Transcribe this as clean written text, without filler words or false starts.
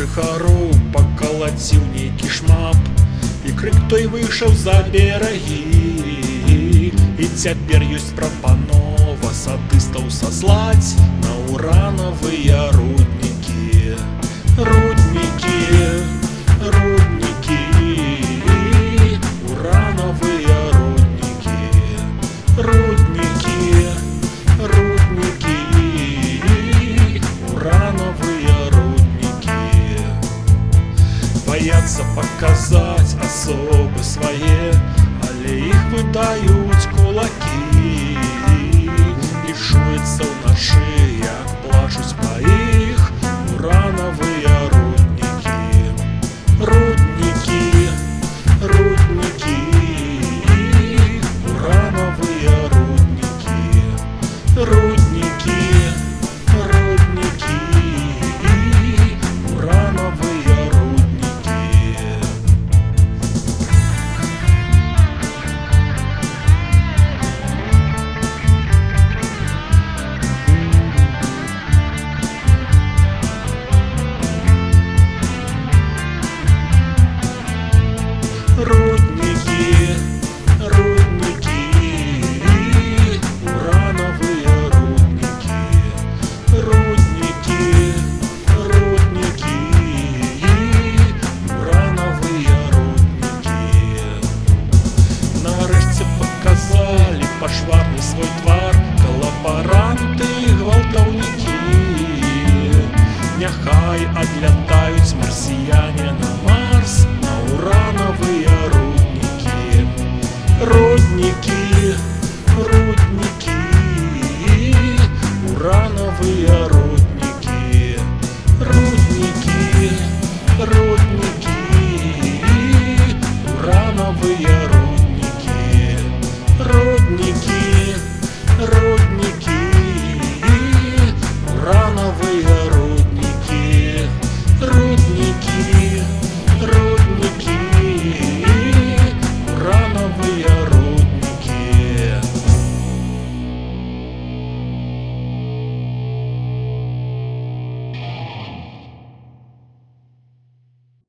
жыхароў пакалаціў нейкі шмап, і крык той выйшаў за берагі. І цяпер ёсць прапанова садыстаў саслаць на уранавыя руднікі. Руднікі, руднікі, уранавыя руднікі. Руднікі, руднікі, уранавыя руднікі. Баяцца паказаць асобы свае, але іх выдаюць кулакі. І чуецца ўначы, як плачуць па іх уранавыя руднікі. Руднікі, руднікі, уранавыя руднікі. Руднікі, руднікі, уранавыя руднікі. Руднікі, руднікі, урановыя руднікі. Руднікі, руднікі, урановыя руднікі. Нарэшце паказалі пашварны свой твар калабаранты і гвалтаўнікі. Няхай адлятаюць марсіяне на Марс, на уранавыя руднікі. Руднікі, руднікі, урановыя